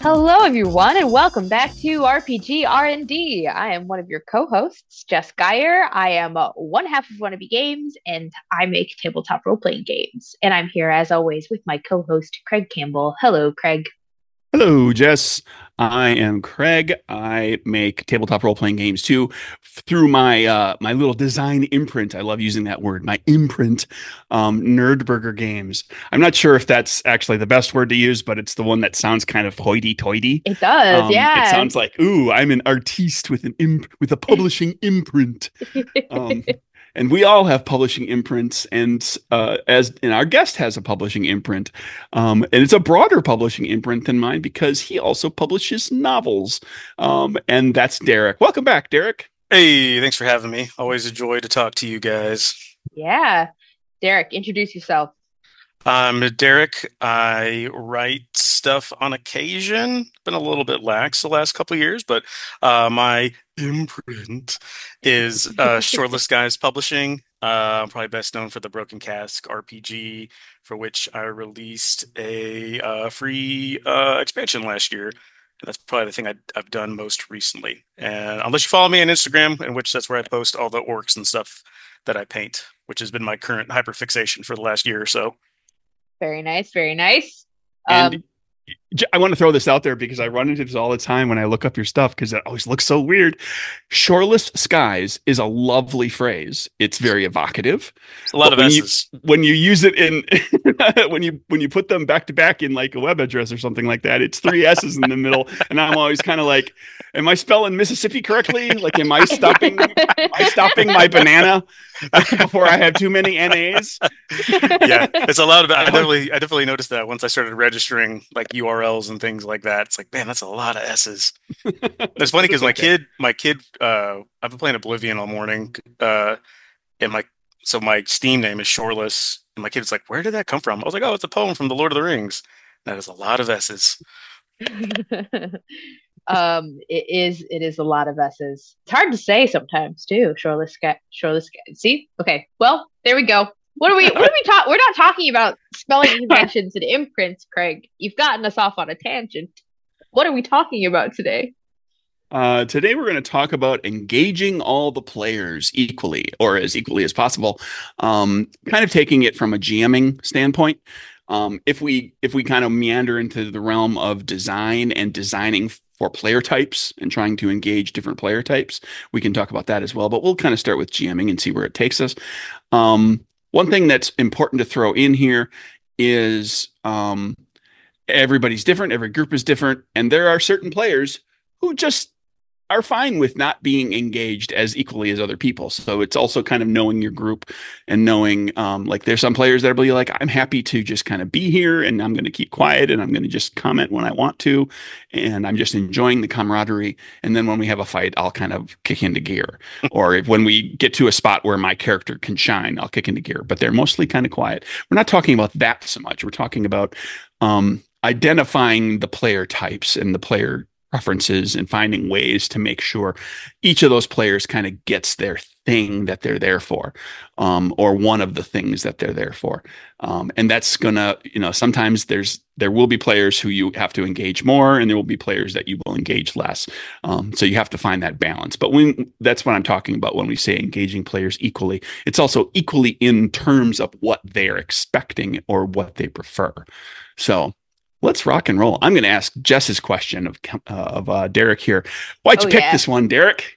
Hello, everyone, and welcome back to RPG R&D. I am one of your co-hosts, Jess Geyer. I am one half of Wannabe Games, and I make tabletop role-playing games. And I'm here, as always, with my co-host, Craig Campbell. Hello, Craig. Hello, Jess. I am Craig. I make tabletop role-playing games too through my little design imprint. I love using that word, my imprint, Nerdburger Games. I'm not sure if that's actually the best word to use, but it's the one that sounds kind of hoity-toity. It does, It yeah. sounds like, ooh, I'm an artiste with with a publishing imprint. Um, and we all have publishing imprints, and our guest has a publishing imprint, and it's a broader publishing imprint than mine because he also publishes novels. And that's Derek. Welcome back, Derek. Hey, thanks for having me. Always a joy to talk to you guys. Yeah. Derek, introduce yourself. I'm Derek. I write stuff on occasion. Been a little bit lax the last couple of years, but my imprint is Shortlist Guys Publishing. I'm probably best known for the Broken Cask RPG, for which I released a free expansion last year. And that's probably the thing I've done most recently. And unless you follow me on Instagram, in which that's where I post all the orcs and stuff that I paint, which has been my current hyperfixation for the last year or so. Very nice, very nice. And Um, I want to throw this out there because I run into this all the time when I look up your stuff because it always looks so weird. Shoreless skies is a lovely phrase. It's very evocative, It's a lot but of S's. when you use it in when you put them back to back in like a web address or something like that, it's three S's in the middle, and I'm always kind of like, am I spelling Mississippi correctly? Like, am I stopping my banana before I have too many NAs? Yeah, it's a lot of. I definitely noticed that once I started registering like URLs and things like that. It's like, man, that's a lot of S's. It's funny because That's my okay. kid, my kid, I've been playing Oblivion all morning, and my Steam name is Shoreless, and my kid's like, where did that come from? I was like, oh, it's a poem from the Lord of the Rings. That is a lot of S's. it is a lot of S's. It's hard to say sometimes too. Shoreless guy. See? Okay. Well, there we go. What are we we're not talking about spelling conventions and imprints, Craig. You've gotten us off on a tangent. What are we talking about today? Today, we're going to talk about engaging all the players equally or as equally as possible. Kind of taking it from a GMing standpoint. If we kind of meander into the realm of design and designing for player types and trying to engage different player types, we can talk about that as well. But we'll kind of start with GMing and see where it takes us. One thing that's important to throw in here is everybody's different, every group is different, and there are certain players who just are fine with not being engaged as equally as other people. So it's also kind of knowing your group and knowing, like, there's some players that'll be like, I'm happy to just kind of be here and I'm going to keep quiet and I'm going to just comment when I want to. And I'm just enjoying the camaraderie. And then when we have a fight, I'll kind of kick into gear. Or when we get to a spot where my character can shine, I'll kick into gear. But they're mostly kind of quiet. We're not talking about that so much. We're talking about identifying the player types and the player preferences and finding ways to make sure each of those players kind of gets their thing that they're there for, or one of the things that they're there for. And that's gonna, sometimes there will be players who you have to engage more, and there will be players that you will engage less. So you have to find that balance. But that's what I'm talking about when we say engaging players equally. It's also equally in terms of what they're expecting or what they prefer. So let's rock and roll. I'm going to ask Jess's question of Derek here. Why'd Oh you pick yeah. this one, Derek?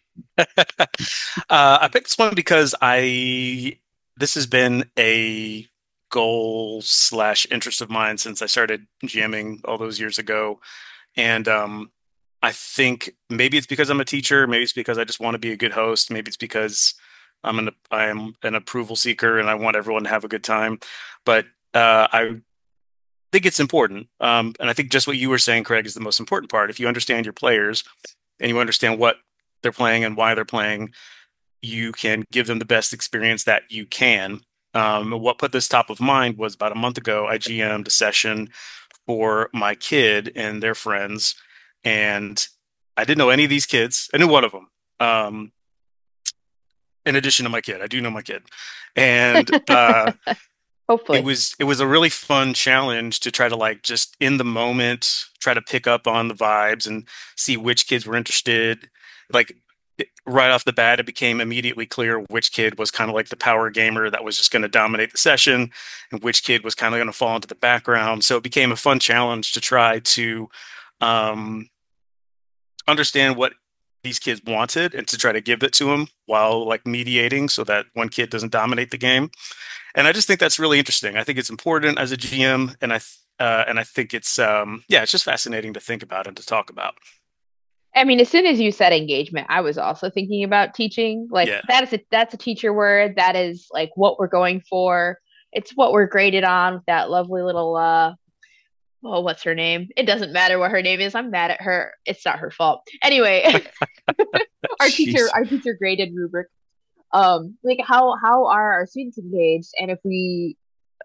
I picked this one because this has been a goal slash interest of mine since I started jamming all those years ago. And I think maybe it's because I'm a teacher, maybe it's because I just want to be a good host, maybe it's because I am an approval seeker and I want everyone to have a good time. But I think it's important. And I think just what you were saying, Craig, is the most important part. If you understand your players and you understand what they're playing and why they're playing, you can give them the best experience that you can. What put this top of mind was about a month ago, I GM'd a session for my kid and their friends, and I didn't know any of these kids. I knew one of them. In addition to my kid, I do know my kid, and Hopefully. it was a really fun challenge to try to like just in the moment try to pick up on the vibes and see which kids were interested. Like right off the bat, it became immediately clear which kid was kind of like the power gamer that was just going to dominate the session, and which kid was kind of going to fall into the background. So it became a fun challenge to try to um, understand what these kids wanted and to try to give it to them while like mediating so that one kid doesn't dominate the game. And I just think that's really interesting. I think it's important as a GM, and I think it's yeah, it's just fascinating to think about and to talk about. I mean, as soon as you said engagement, I was also thinking about teaching. Like Yeah. that's a teacher word. That is like what we're going for. It's what we're graded on with that lovely little oh, what's her name? It doesn't matter what her name is. I'm mad at her. It's not her fault. Anyway, Jeez. our teacher graded rubric. Like how are our students engaged, and if we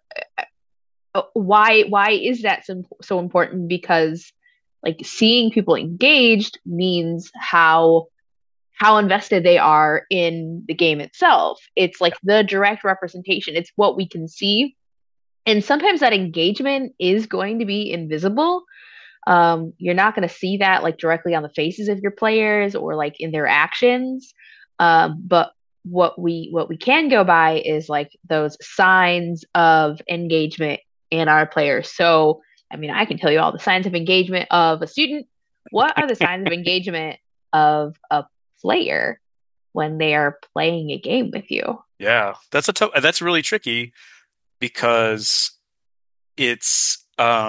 why is that so important? Because like seeing people engaged means how invested they are in the game itself. It's like the direct representation. It's what we can see. And sometimes that engagement is going to be invisible. You're not going to see that like directly on the faces of your players or like in their actions. But what we can go by is like those signs of engagement in our players. So, I mean, I can tell you all the signs of engagement of a student. What are the signs of engagement of a player when they are playing a game with you? Yeah, that's really tricky because it's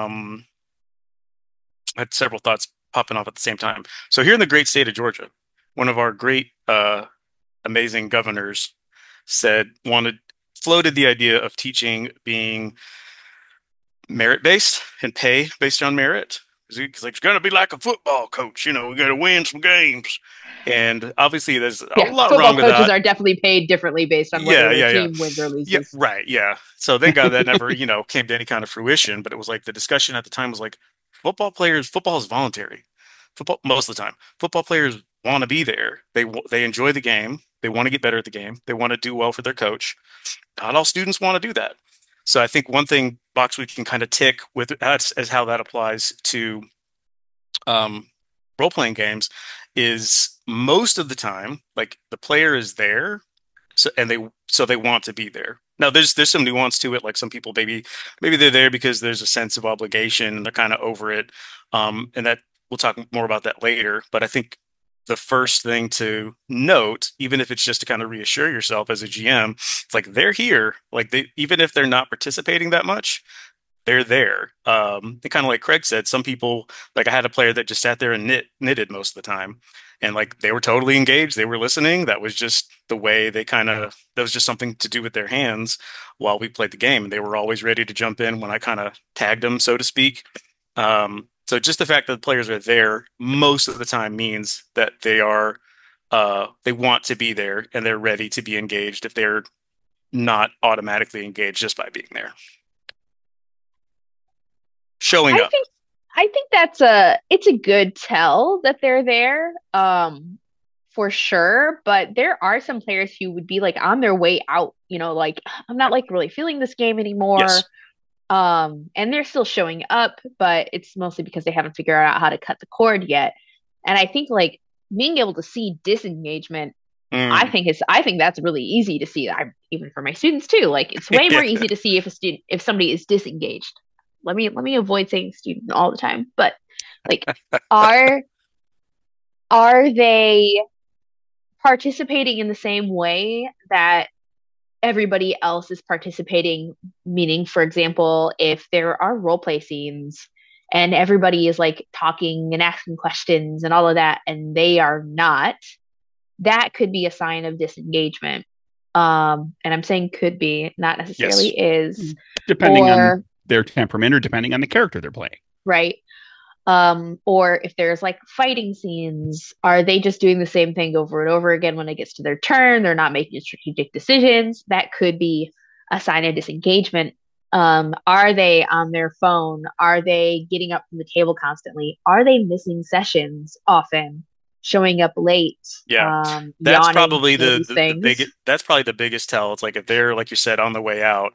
I had several thoughts popping off at the same time. So here in the great state of Georgia, one of our great amazing governors said wanted floated the idea of teaching being merit based and pay based on merit. Because like, it's going to be like a football coach, you know, we got to win some games. And obviously, there's a Yeah, lot football wrong with coaches that. are definitely paid differently based on whether Yeah, their yeah, yeah. team wins or Yeah, loses. right. Yeah. So thank God that never, you know, came to any kind of fruition. But it was like the discussion at the time was like, football is voluntary. Football, most of the time, football players want to be there. They enjoy the game. They want to get better at the game. They want to do well for their coach. Not all students want to do that. So I think one thing box we can kind of tick with as how that applies to um, role playing games is most of the time, like the player is there, so they want to be there. Now there's some nuance to it. Like some people maybe they're there because there's a sense of obligation and they're kind of over it. And that we'll talk more about that later. But I think the first thing to note, even if it's just to kind of reassure yourself as a GM, it's like they're here. Like they even if they're not participating that much, they're there. And kind of like Craig said, some people like I had a player that just sat there and knitted most of the time, and like they were totally engaged. They were listening. That was just the way they kind of that was just something to do with their hands while we played the game. And they were always ready to jump in when I kind of tagged them, so to speak. So just the fact that the players are there most of the time means that they want to be there and they're ready to be engaged if they're not automatically engaged just by being there, showing I up. think I think it's a good tell that they're there, for sure. But there are some players who would be like on their way out, like I'm not like really feeling this game anymore. Yes. And they're still showing up, but it's mostly because they haven't figured out how to cut the cord yet. And I think like being able to see disengagement, Mm. I think that's really easy to see. I even for my students too. Like it's way more Yeah. easy to see if somebody is disengaged. Let me avoid saying student all the time, but like are are they participating in the same way that everybody else is participating? Meaning, for example, if there are role play scenes and everybody is like talking and asking questions and all of that, and they are not, that could be a sign of disengagement. And I'm saying could be, not necessarily Yes. is, Depending on or their temperament or depending on the character they're playing. right. Or if there's like fighting scenes, are they just doing the same thing over and over again when it gets to their turn? They're not making strategic decisions. That could be a sign of disengagement. Are they on their phone? Are they getting up from the table constantly? Are they missing sessions often? Showing up late, Yeah. That's yawning, probably any of these the big things. that's probably the biggest tell. It's like if they're like you said on the way out,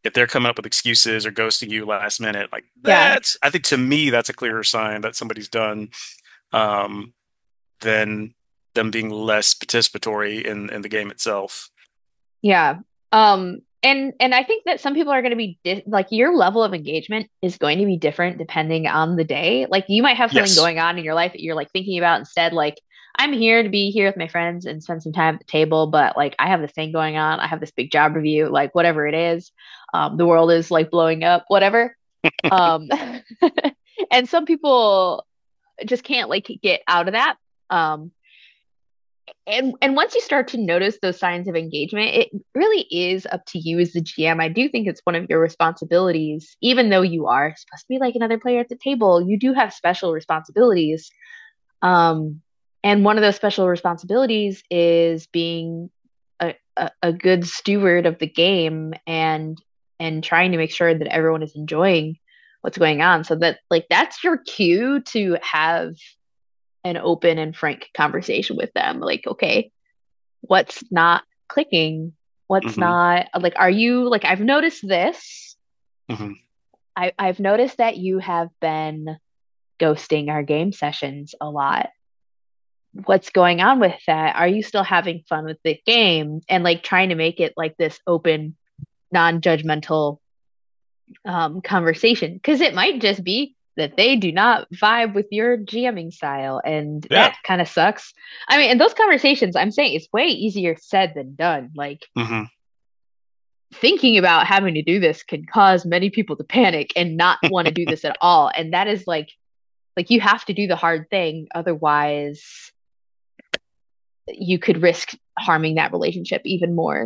if they're coming up with excuses or ghosting you last minute, like Yeah. I think to me, that's a clearer sign that somebody's done um, than them being less participatory in the game itself. Yeah. And I think that some people are going to be like your level of engagement is going to be different depending on the day. Like you might have something Yes. going on in your life that you're like thinking about instead, like I'm here to be here with my friends and spend some time at the table, but like I have this thing going on. I have this big job review, like whatever it is. The world is like blowing up, whatever. Um, and some people just can't like get out of that. Um, and once you start to notice those signs of engagement, it really is up to you as the GM. I do think it's one of your responsibilities, even though you are supposed to be like another player at the table, you do have special responsibilities. Um, and one of those special responsibilities is being a good steward of the game and trying to make sure that everyone is enjoying what's going on. So that like that's your cue to have an open and frank conversation with them. Like, okay, what's not clicking? What's Hmm. not like, are you like, I've noticed this. Hmm. I've noticed that you have been ghosting our game sessions a lot. What's going on with that? Are you still having fun with the game? And like trying to make it like this open, non-judgmental conversation. Because it might just be that they do not vibe with your GMing style, and Yeah. that kind of sucks. I mean, in those conversations, I'm saying it's way easier said than done. Like Hmm. thinking about having to do this can cause many people to panic and not want to do this at all. And that is like you have to do the hard thing, otherwise you could risk harming that relationship even more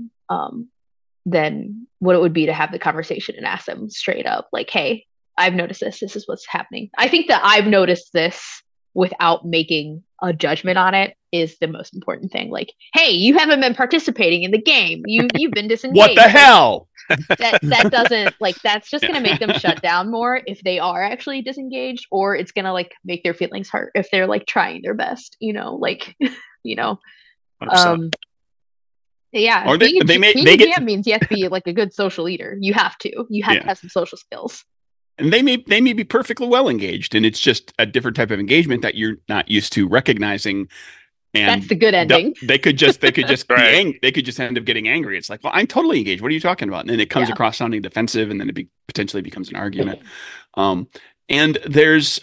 than what it would be to have the conversation and ask them straight up, like, hey, I've noticed this. This is what's happening. I think that I've noticed this without making a judgment on it is the most important thing. Like, hey, you haven't been participating in the game. You've been What the disengaged. Like, hell? that doesn't like that's just gonna make them Yeah. shut down more if they are actually disengaged, or it's gonna like make their feelings hurt if they're like trying their best, like you know. 100%. Um yeah, Or being they a get GM means you have to be like a good social leader. You have to yeah. have some social skills. And they may be perfectly well engaged, and it's just a different type of engagement that you're not used to recognizing. That's And the good ending. they could just Right. they could just end up getting angry. It's like, well, I'm totally engaged. What are you talking about? And then it comes Yeah. across sounding defensive, and then potentially becomes an argument. Um, and there's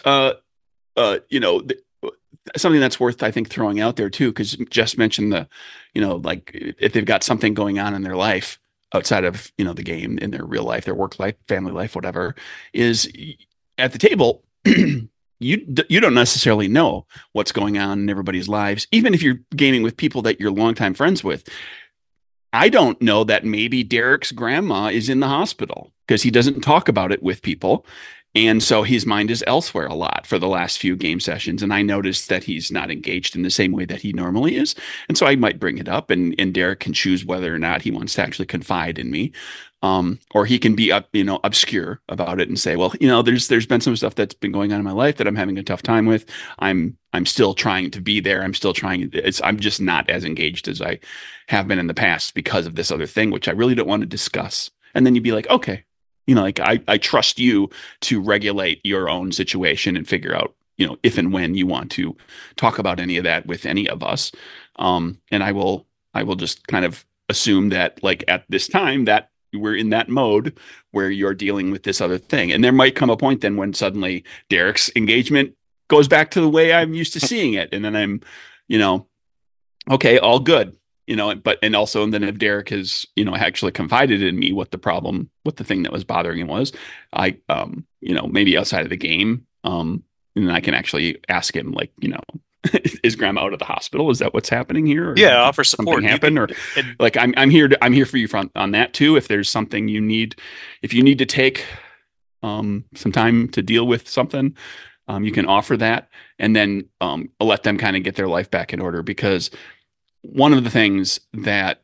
something that's worth, I think, throwing out there too, because Jess mentioned like if they've got something going on in their life outside of the game, in their real life, their work life, family life, whatever, is at the table. You don't necessarily know what's going on in everybody's lives, even if you're gaming with people that you're longtime friends with. I don't know that maybe Derek's grandma is in the hospital because he doesn't talk about it with people. And so his mind is elsewhere a lot for the last few game sessions. And I noticed that he's not engaged in the same way that he normally is. And so I might bring it up, and Derek can choose whether or not he wants to actually confide in me. Or he can be obscure about it and say, well, there's been some stuff that's been going on in my life that I'm having a tough time with. I'm still trying to be there. I'm just not as engaged as I have been in the past because of this other thing, which I really don't want to discuss. And then you'd be like, okay, like I trust you to regulate your own situation and figure out, if and when you want to talk about any of that with any of us. And I will just kind of assume that like at this time that we're in that mode where you're dealing with this other thing. And there might come a point then when suddenly Derek's engagement goes back to the way I'm used to seeing it. And then I'm, you know, okay, all good, and also, and then if Derek has, actually confided in me what the thing that was bothering him was, maybe outside of the game, and then I can actually ask him, like, is grandma out of the hospital? Is that what's happening here? Or Yeah, did offer something support. happen? Or It- like, I'm here for you on that too. If there's something you need, if you need to take, some time to deal with something, you can offer that, and then, let them kind of get their life back in order, because one of the things that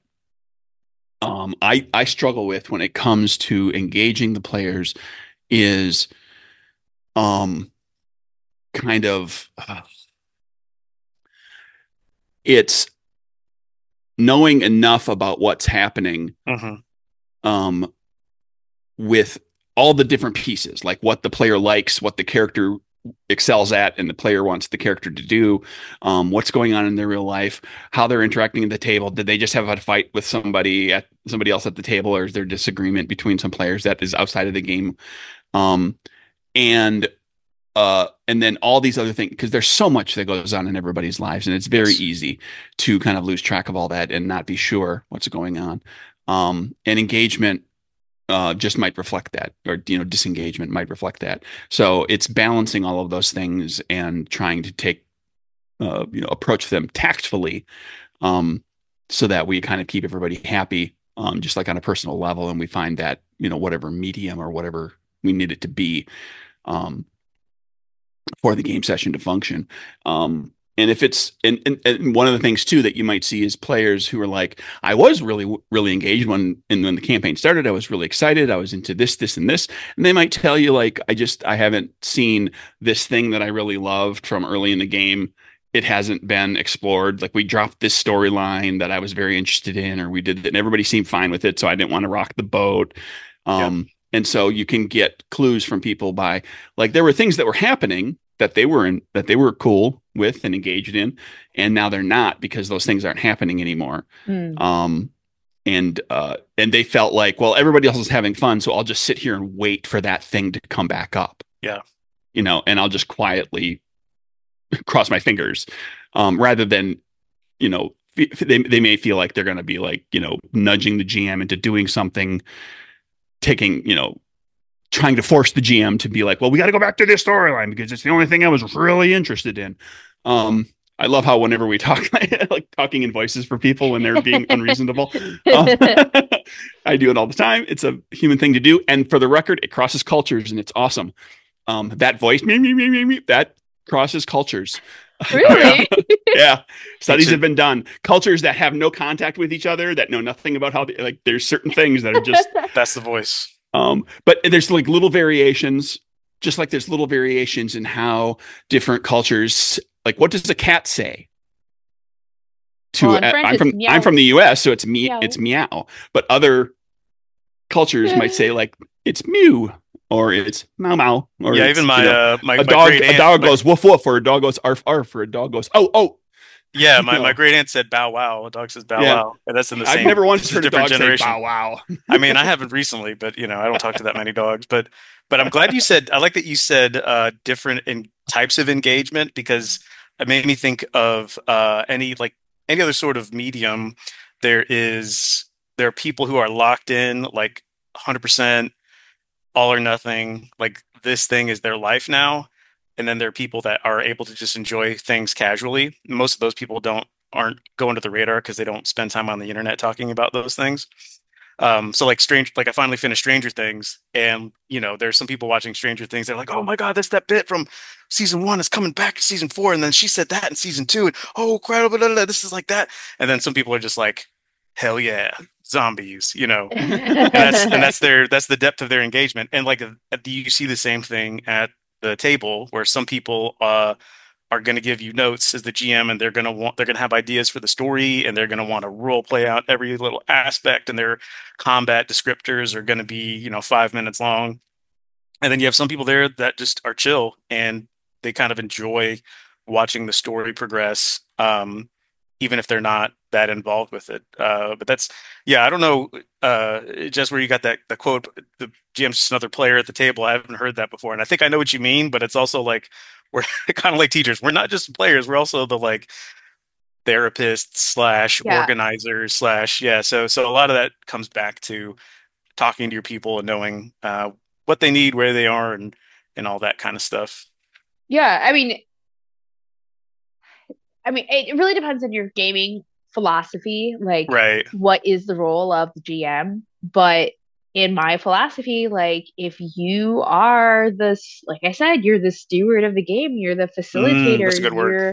I struggle with when it comes to engaging the players is um, kind of it's knowing enough about what's happening Mhm. um, with all the different pieces, like what the player likes, what the character excels at, and the player wants the character to do, what's going on in their real life, how they're interacting at the table. Did they just have a fight with somebody else at the table, or is there disagreement between some players that is outside of the game? Um, and and then all these other things, because there's so much that goes on in everybody's lives, and it's very easy to kind of lose track of all that and not be sure what's going on. And engagement just might reflect that, or disengagement might reflect that. So it's balancing all of those things and trying to take approach them tactfully, so that we kind of keep everybody happy, just like on a personal level, and we find that whatever medium or whatever we need it to be, for the game session to function. And if it's and one of the things too that you might see is players who are like, I was really engaged when the campaign started. I was really excited. I was into this, and this. And they might tell you like, I haven't seen this thing that I really loved from early in the game. It hasn't been explored. Like we dropped this storyline that I was very interested in, or we did it, and everybody seemed fine with it. So I didn't want to rock the boat. And so you can get clues from people by like there were things that were happening that they were cool with and engaged in, and now they're not because those things aren't happening anymore. And they felt like, well, everybody else is having fun, so I'll just sit here and wait for that thing to come back up. Yeah. And I'll just quietly cross my fingers, rather than, they may feel like they're going to be like, nudging the GM into doing something, trying to force the GM to be like, well, we got to go back to this storyline because it's the only thing I was really interested in. I love how whenever we talk, like talking in voices for people when they're being unreasonable. I do it all the time. It's a human thing to do. And for the record, it crosses cultures and it's awesome. That voice, that crosses cultures. Really? Yeah. Studies have been done. Cultures that have no contact with each other, that know nothing about how, there's certain things that are just. That's the voice. But there's like little variations, just like there's little variations in how different cultures, like what does a cat say? I'm from the US, so it's meow. But other cultures might say like it's mew or it's meow meow. Or even my dog goes woof woof, or a dog goes arf arf, or a dog goes oh. Yeah, my great aunt said bow wow. A dog says bow wow. And that's in the same. I've never once heard a dog generation. say bow wow. I mean, I haven't recently, but I don't talk to that many dogs. But I'm glad you said. I like that you said different types of engagement, because it made me think of any other sort of medium. There are people who are locked in like 100% all or nothing. Like this thing is their life now. And then there are people that are able to just enjoy things casually. Most of those people aren't going to the radar because they don't spend time on the internet talking about those things. So like I finally finished Stranger Things, and there's some people watching Stranger Things. They're like, oh my God, that's that bit from season 1 is coming back to season 4. And then she said that in season 2. And oh, crap, this is like that. And then some people are just like, hell yeah, zombies, and that's the depth of their engagement. And like, do you see the same thing at the table, where some people are going to give you notes as the GM, and they're going to have ideas for the story, and they're going to want to role play out every little aspect, and their combat descriptors are going to be 5 minutes long. And then you have some people there that just are chill, and they kind of enjoy watching the story progress, even if they're not that involved with it. But that's, I don't know, just where you got the quote, the GM's just another player at the table. I haven't heard that before. And I think I know what you mean, but it's also like, we're kind of like teachers. We're not just players. We're also the like therapists / organizers / So a lot of that comes back to talking to your people and knowing what they need, where they are, and all that kind of stuff. Yeah. I mean, it really depends on your gaming philosophy, like what is the role of the GM. But in my philosophy, like if you are like I said, you're the steward of the game, you're the facilitator, that's a good word.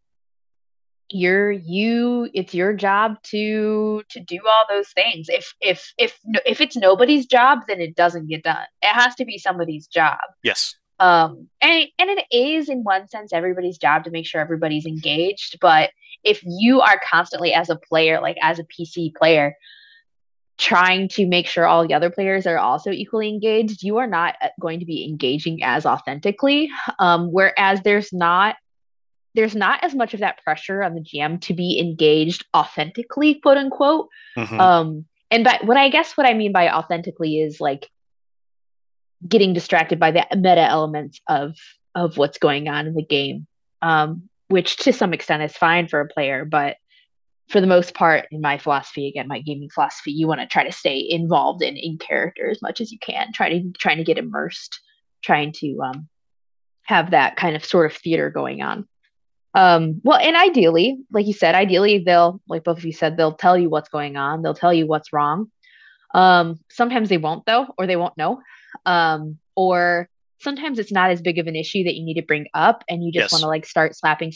It's your job to do all those things. If it's nobody's job, then it doesn't get done. It has to be somebody's job. Yes. And it is in one sense everybody's job to make sure everybody's engaged. But if you are constantly as a player, like as a PC player, trying to make sure all the other players are also equally engaged, you are not going to be engaging as authentically. Whereas there's not as much of that pressure on the GM to be engaged authentically, quote unquote. Hmm. And by what I mean by authentically is like getting distracted by the meta elements of what's going on in the game, which to some extent is fine for a player, but for the most part, in my philosophy, again, my gaming philosophy, you want to try to stay involved in character as much as you can, trying to get immersed, trying to have that kind of sort of theater going on. Well, and ideally, like you said, ideally they'll, like both of you said, they'll tell you what's going on, they'll tell you what's wrong. Sometimes they won't though, or they won't know. Or sometimes it's not as big of an issue that you need to bring up, and you just want Yes. to like start slapping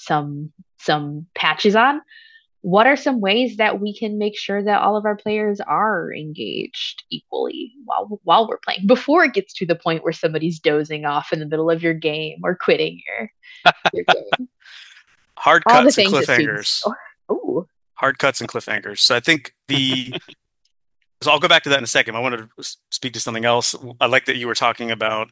some patches on. What are some ways that we can make sure that all of our players are engaged equally while we're playing before it gets to the point where somebody's dozing off in the middle of your game or quitting your game? Hard All the cuts and things that students cliffhangers. do. Oh, Hard cuts and cliffhangers. So I think the so I'll go back to that in a second. I wanted to speak to something else. I like that you were talking about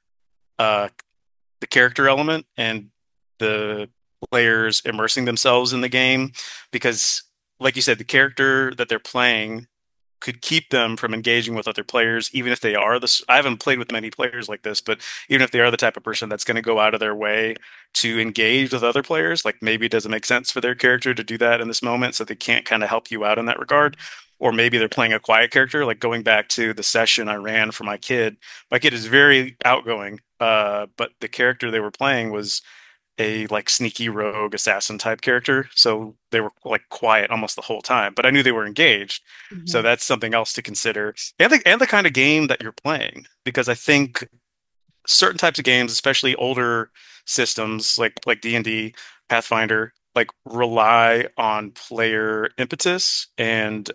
uh, the character element and the players immersing themselves in the game because, like you said, the character that they're playing could keep them from engaging with other players, even if they are this. I haven't played with many players like this, but even if they are the type of person that's going to go out of their way to engage with other players, like maybe it doesn't make sense for their character to do that in this moment, so they can't kind of help you out in that regard. Or maybe they're playing a quiet character, like going back to the session I ran for my kid. My kid is very outgoing, but the character they were playing was a like sneaky rogue assassin type character. So they were like quiet almost the whole time, but I knew they were engaged. So mhm. that's something else to consider. And the kind of game that you're playing, because I think certain types of games, especially older systems like D&D, Pathfinder, like rely on player impetus and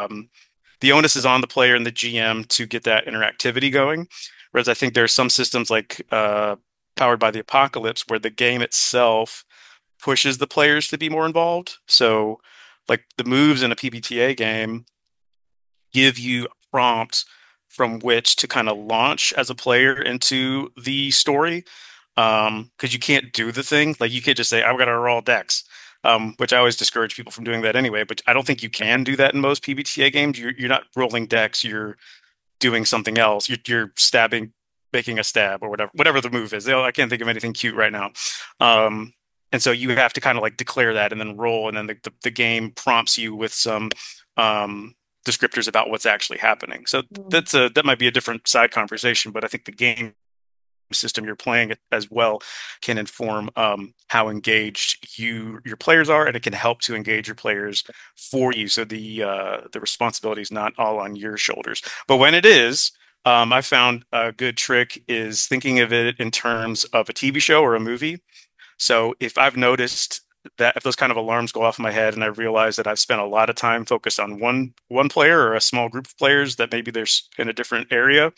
the onus is on the player and the GM to get that interactivity going. Whereas I think there are some systems like Powered by the Apocalypse where the game itself pushes the players to be more involved. So, like the moves in a PBTA game give you a prompt from which to kind of launch as a player into the story. Because you can't do the thing. Like you can't just say, I've got to roll dex. Which I always discourage people from doing that anyway, but I don't think you can do that in most PBTA games. You're not rolling decks, you're doing something else. You're stabbing, making a stab or whatever the move is. I can't think of anything cute right now. Um, and so you have to kind of like declare that and then roll, and then the game prompts you with some descriptors about what's actually happening. So Mm. that might be a different side conversation, but I think the game system you're playing as well can inform how engaged your players are, and it can help to engage your players for you. So the responsibility is not all on your shoulders. But when it is, I found a good trick is thinking of it in terms of a TV show or a movie. So if I've noticed that if those kind of alarms go off in my head and I realize that I've spent a lot of time focused on one player or a small group of players that maybe they're in a different area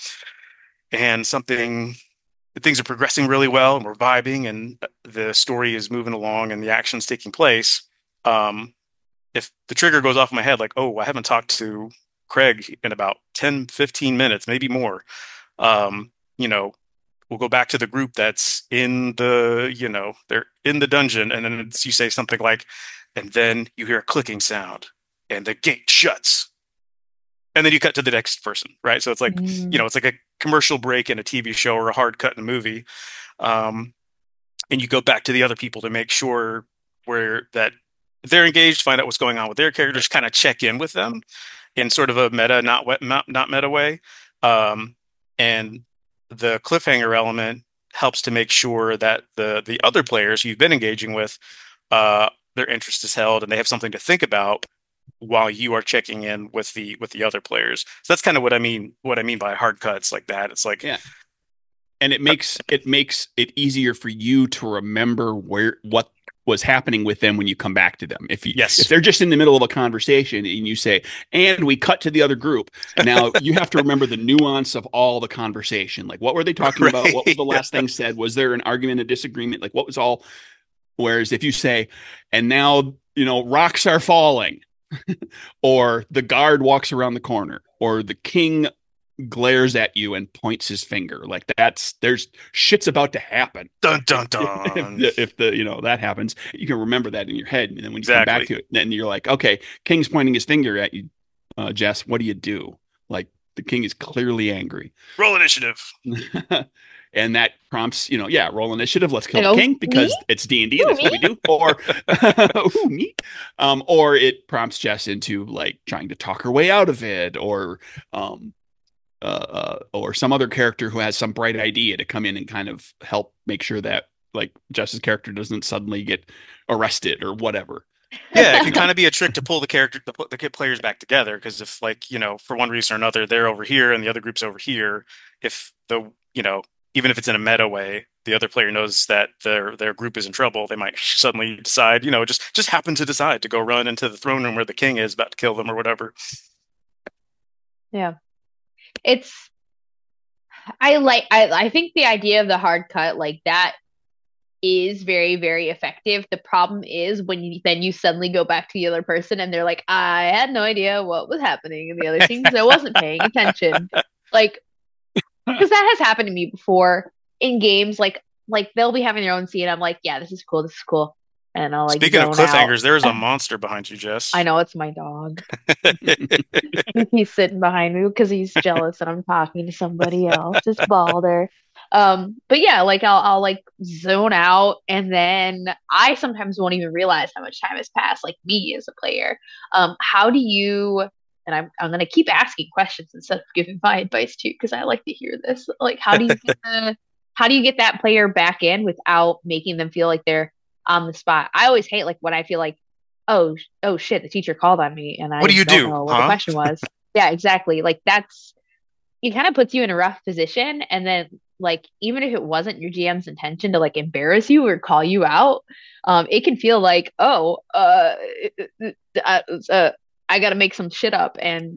and something things are progressing really well and we're vibing and the story is moving along and the action's taking place. Um, if the trigger goes off in my head, like, oh, I haven't talked to Craig in about 10, 15 minutes, maybe more. Um, you know, we'll go back to the group that's in they're in the dungeon. And then you say something like, and then you hear a clicking sound and the gate shuts. And then you cut to the next person, right? So it's like, Mm. it's like a commercial break in a TV show or a hard cut in a movie. Um, and you go back to the other people to make sure where that they're engaged, find out what's going on with their characters, kind of check in with them in sort of a meta, not meta way. Um, and the cliffhanger element helps to make sure that the other players you've been engaging with, their interest is held and they have something to think about while you are checking in with the other players. So that's kind of what I mean by hard cuts like that. It's like Yeah. And it makes it easier for you to remember what was happening with them when you come back to them. If yes. they're just in the middle of a conversation and you say, and we cut to the other group, now you have to remember the nuance of all the conversation. Like what were they talking about? What was Right. the last thing said? Was there an argument, a disagreement? Like what was all? Whereas if you say, and now rocks are falling, or the guard walks around the corner, or the king glares at you and points his finger. Like there's shit's about to happen. Dun If dun dun. that happens, you can remember that in your head, and then when you come back Exactly. to it, then you're like, okay, King's pointing his finger at you, Jess. What do you do? Like the king is clearly angry. Roll initiative. And that prompts, yeah, roll initiative. Let's kill I the go, king me? because it's D&D. Who, That's what me? we do. Or, ooh, me. Or it prompts Jess into like trying to talk her way out of it, um, or some other character who has some bright idea to come in and kind of help make sure that like Jess's character doesn't suddenly get arrested or whatever. Yeah, it You can know, kind of be a trick to pull the players back together. Because if, like, for one reason or another, they're over here and the other group's over here, if even if it's in a meta way, the other player knows that their group is in trouble, they might suddenly decide, just happen to decide to go run into the throne room where the king is about to kill them or whatever. Yeah. It's I think the idea of the hard cut like that is very, very effective. The problem is when you suddenly go back to the other person and they're like, I had no idea what was happening in the other scene because I wasn't paying attention. Like, because that has happened to me before in games. Like they'll be having their own scene. I'm like, yeah, this is cool. This is cool. And I'll like Speaking of zone out. cliffhangers, there is a monster behind you, Jess. I know it's my dog. He's sitting behind me because he's jealous that I'm talking to somebody else. It's Balder. But yeah, like I'll like zone out and then I sometimes won't even realize how much time has passed, like me as a player. How do you and I'm gonna keep asking questions instead of giving my advice too, because I like to hear this. Like how do you get that player back in without making them feel like they're on the spot? I always hate like when I feel like oh shit, the teacher called on me and What I do you don't do, know what the huh? question was. Yeah, exactly. Like that's it kind of puts you in a rough position. And then like even if it wasn't your GM's intention to like embarrass you or call you out, it can feel like, uh, uh, I gotta make some shit up and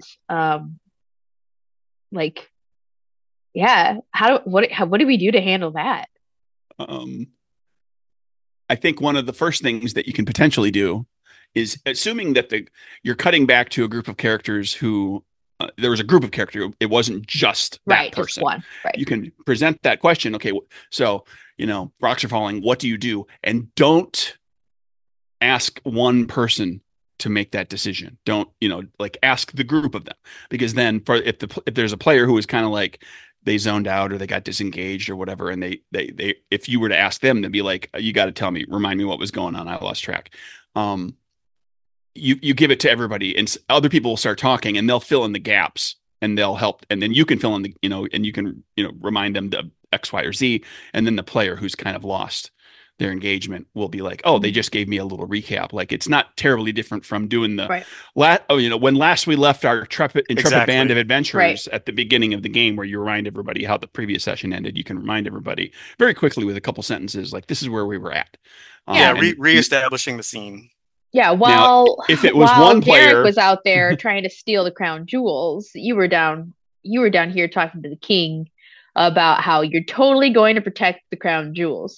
like yeah, what do we do to handle that? um, I think one of the first things that you can potentially do is assuming that you're cutting back to a group of characters who there was a group of characters. It wasn't just that Right, just person. one. Right. You can present that question. Okay, so rocks are falling. What do you do? And don't ask one person to make that decision. Don't like ask the group of them because then for if there's a player who is kind of like they zoned out or they got disengaged or whatever, and they if you were to ask them, they'd be like, you got to tell me, remind me what was going on. I lost track. Um, you give it to everybody, and other people will start talking, and they'll fill in the gaps, and they'll help, and then you can fill in the and you can remind them the X, Y, or Z, and then the player who's kind of lost their engagement will be like, oh, they Mhm. just gave me a little recap. Like it's not terribly different from doing the Right. when last we left our intrepid band Exactly. of Right. adventurers at the beginning of the game, where you remind everybody how the previous session ended. You can remind everybody very quickly with a couple sentences, like this is where we were at. Yeah, Yeah. reestablishing the scene. Yeah, Now, while if it was while one Derek player, was out there trying to steal the crown jewels, you were down here talking to the king about how you're totally going to protect the crown jewels.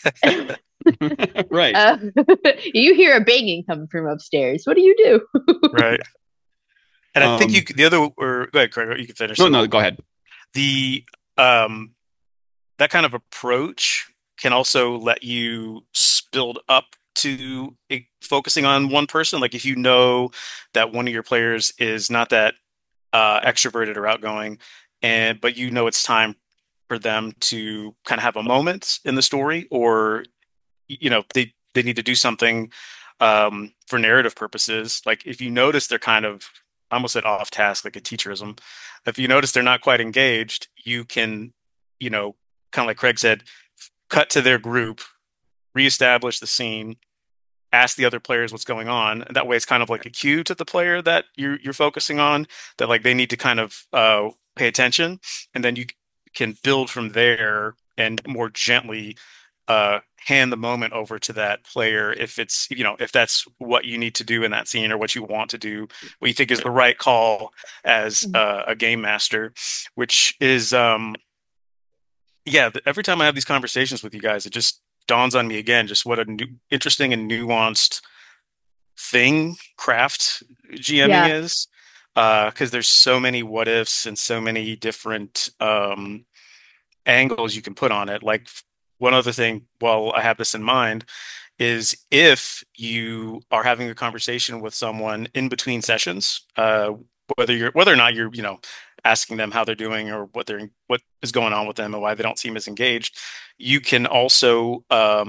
right? Uh, you hear a banging coming from upstairs. What do you do? Right. And I think Um, the other, or go ahead, Craig, you can finish, no, and no, I'll go ahead. the um that kind of approach can also let you build up to focusing on one person. Like if you know that one of your players is not that extroverted or outgoing, but it's time for them to kind of have a moment in the story, or they need to do something for narrative purposes. Like if you notice they're kind of, I almost said off task, like a teacherism. If you notice they're not quite engaged, you can, kind of like Craig said, cut to their group, reestablish the scene, ask the other players what's going on. And that way, it's kind of like a cue to the player that you're focusing on, that like they need to kind of pay attention, and then you can build from there and more gently hand the moment over to that player if it's if that's what you need to do in that scene or what you want to do, what you think is the right call as a game master, which is yeah, every time I have these conversations with you guys, it just dawns on me again just what a interesting and nuanced thing craft GMing Yeah. is, because there's so many what ifs and so many different angles you can put on it. Like one other thing, while I have this in mind, is if you are having a conversation with someone in between sessions, whether or not you're, asking them how they're doing or what is going on with them and why they don't seem as engaged, you can also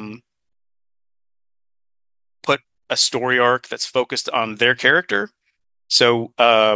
put a story arc that's focused on their character. So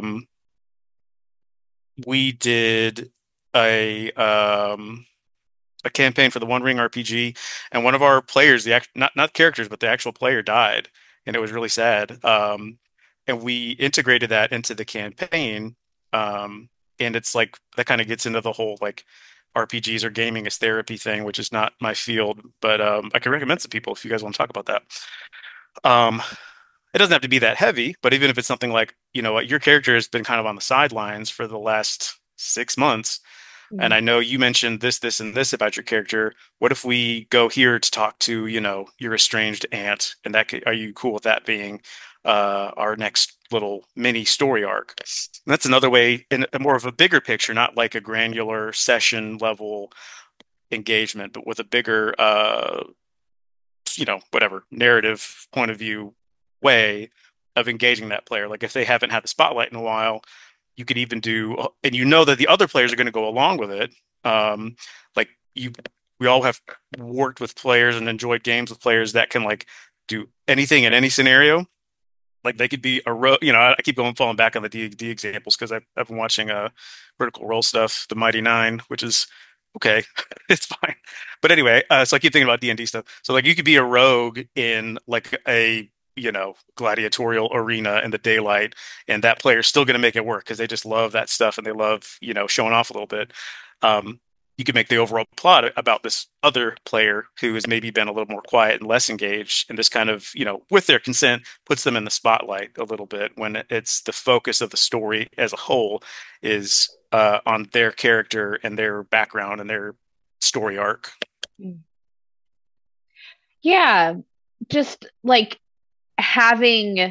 we did a a campaign for the One Ring RPG, and one of our players, not characters, but the actual player died, and it was really sad. And we integrated that into the campaign, and it's like that kind of gets into the whole like RPGs or gaming as therapy thing, which is not my field, but I can recommend some people if you guys want to talk about that. Um, it doesn't have to be that heavy, but even if it's something like, what your character has been kind of on the sidelines for the last 6 months, and Mm. I know you mentioned this, this, and this about your character. What if we go here to talk to, your estranged aunt, and are you cool with that being our next little mini story arc? And that's another way, in a more of a bigger picture, not like a granular session level engagement, but with a bigger, whatever narrative point of view way of engaging that player. Like if they haven't had the spotlight in a while, you could even do, and you know that the other players are going to go along with it. Um, like we all have worked with players and enjoyed games with players that can like do anything in any scenario. Like they could be I keep falling back on the D&D examples because I've been watching Critical Role stuff, the Mighty Nein, which is okay, it's fine. But anyway, so I keep thinking about D&D stuff. So like you could be a rogue in like a gladiatorial arena in the daylight, and that player's still going to make it work because they just love that stuff and they love showing off a little bit. Um, you could make the overall plot about this other player who has maybe been a little more quiet and less engaged, and this kind of, with their consent, puts them in the spotlight a little bit when it's the focus of the story as a whole is on their character and their background and their story arc. Mm. Yeah, just like having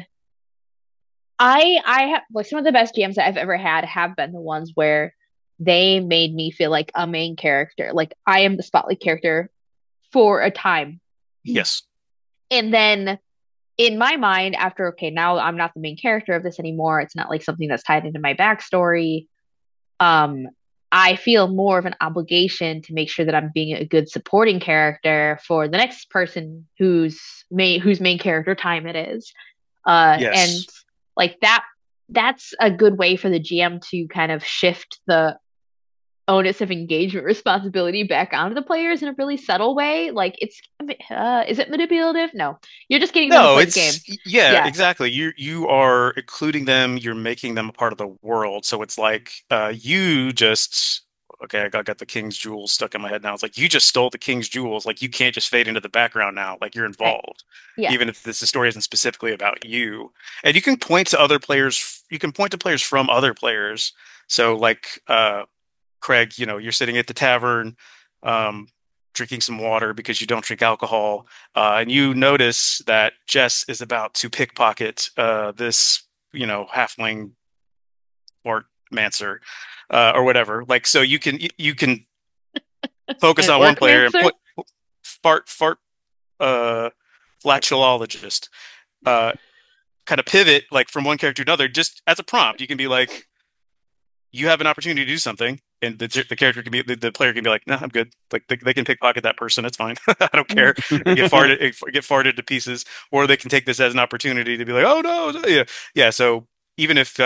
I have like some of the best GMs that I've ever had have been the ones where they made me feel like a main character. Like I am the spotlight character for a time. Yes. And then in my mind, after, okay, now I'm not the main character of this anymore. It's not like something that's tied into my backstory. Um, I feel more of an obligation to make sure that I'm being a good supporting character for the next person whose main character time it is. And Yes. like that's a good way for the GM to kind of shift the onus of engagement responsibility back onto the players in a really subtle way. Like is it manipulative? No. You're just getting them to No, play the game. yeah, Yeah. exactly. You are including them, you're making them a part of the world. So it's like you just okay, I got the King's Jewels stuck in my head now. It's like you just stole the King's Jewels. Like you can't just fade into the background now. Like you're Right. involved. Yeah. Even if this the story isn't specifically about you. And you can point to other players, you can point to players from other players. So like Craig, you're sitting at the tavern, um, drinking some water because you don't drink alcohol, and you notice that Jess is about to pickpocket this, halfling or mancer, or whatever. Like, so you can focus An on one orc player and mancer? put fart uh, flatulologist, uh, kind of pivot like from one character to another, just as a prompt. You can be like, you have an opportunity to do something, and the character can be the player can be like, "No, I'm good." Like they can pickpocket that person. It's fine. I don't care. And get farted to pieces, or they can take this as an opportunity to be like, "Oh no, yeah, yeah." So even if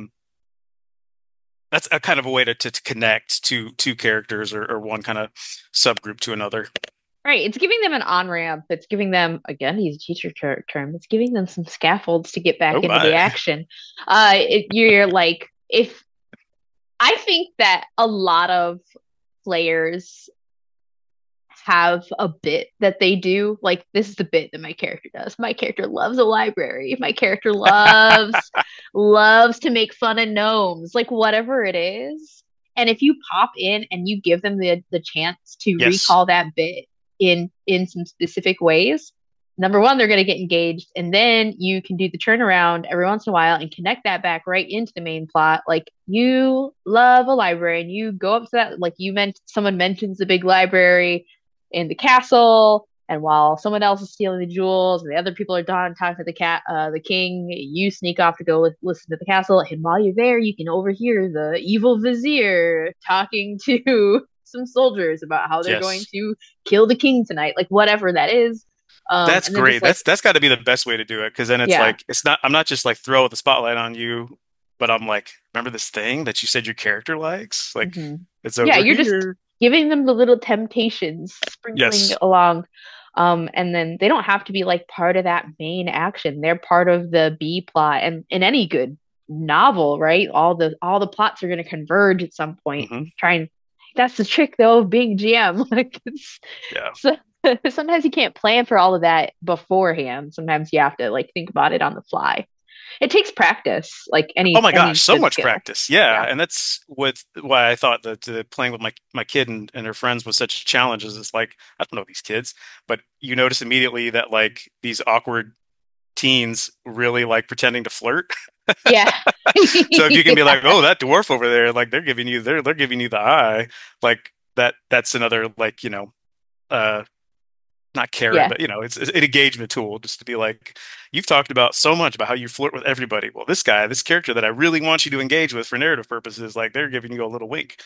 that's a kind of a way to connect two characters or one kind of subgroup to another. Right. It's giving them an on-ramp. It's giving them, again, use a teacher term. It's giving them some scaffolds to get back Oh into the my. action. You're like, if I think that a lot of players have a bit that they do. Like, this is the bit that my character does. My character loves a library. My character loves to make fun of gnomes. Like, whatever it is. And if you pop in and you give them the chance to Yes. recall that bit in some specific ways, number one, they're going to get engaged, and then you can do the turnaround every once in a while and connect that back right into the main plot. Like you love a library, and you go up to that, like you meant someone mentions the big library in the castle, and while someone else is stealing the jewels, and the other people are done talking to the king, you sneak off to go listen to the castle, and while you're there, you can overhear the evil vizier talking to some soldiers about how they're going Yes. to kill the king tonight, like whatever that is. That's And then just great. like, That's got to be the best way to do it because then it's yeah, like it's not I'm not just like throw the spotlight on you, but I'm like, remember this thing that you said your character likes? Like hmm it's yeah, over you're just here. giving them the little temptations, sprinkling Yes. along. And then they don't have to be like part of that main action. They're part of the B plot. And in any good novel, right? All the plots are going to converge at some point. Hmm. Trying That's the trick though of being GM. Like Yeah. so, sometimes you can't plan for all of that beforehand. Sometimes you have to like think about it on the fly. It takes practice, like Oh any my gosh, so good much skill. practice. Yeah, Yeah. and that's why I thought that playing with my kid and her friends was such a challenge. Is it's like I don't know these kids, but you notice immediately that like these awkward teens really like pretending to flirt. Yeah. So if you can be Yeah. like, oh, that dwarf over there, like they're giving you the eye, like that's another like uh not carrot, Yeah. but it's an engagement tool just to be like, you've talked about so much about how you flirt with everybody. Well, this character that I really want you to engage with for narrative purposes, like they're giving you a little wink.